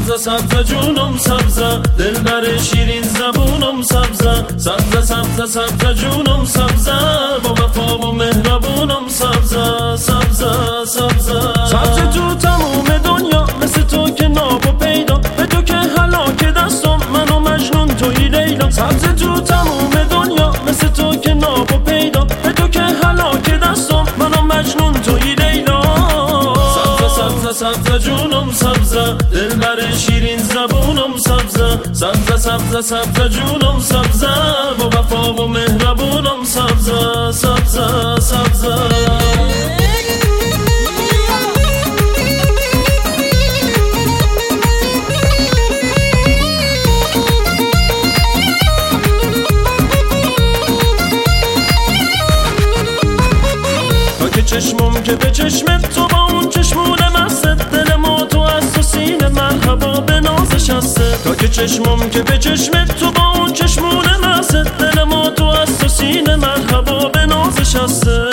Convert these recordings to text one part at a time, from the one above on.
سبزه سبزه جونم سبزه، دلبر شیرین زبونم سبزه، سبزه سبزه سبزه جونم سبزه، با وفا و مهربونم سبزه سبزه سبزه. سبزه تو تموم دنیا مثل تو که ناب و پیدا، به تو که هلاک دستم من و مجنون توی لیلا. سبزه تو تموم دنیا مثل تو که ناب و پیدا، به تو که هلاک دستم من و مجنون توی لیلا. سبزه سبزه جونم سبزه، دلبر شیرین زبونم سبزه، سبزه سبزه سبزه جونم سبزه، با وفا و مهربونم سبزه سبزه سبزه. چشمم که به چشمت تو با اون چشمون مست، دل ما تو از تو سینه مرحبا به نازش هسته. تا که چشمم که به چشمت تو با اون چشمون مست، دل ما تو از تو سینه مرحبا به نازش هسته.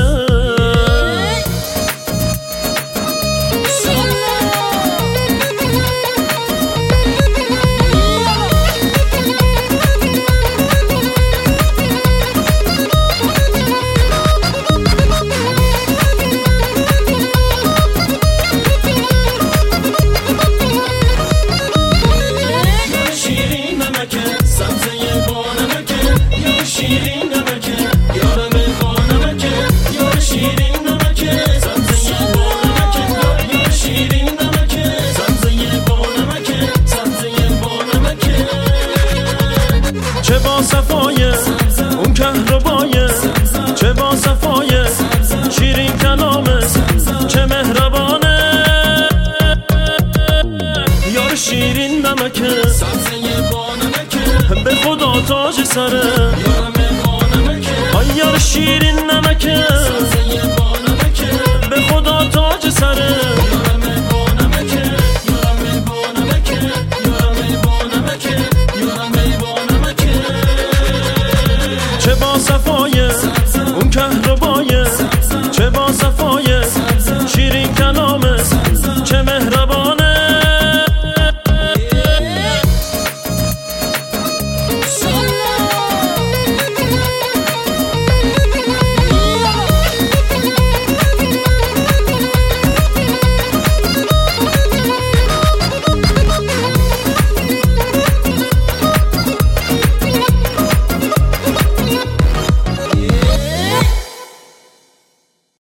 چه با صفایه اون کهربایه، چه با صفایه شیرین کلامه، چه مهربانه یار شیرین نمکه، به خدا تاج سره یار شیرین نمکه، به خدا تاج سره.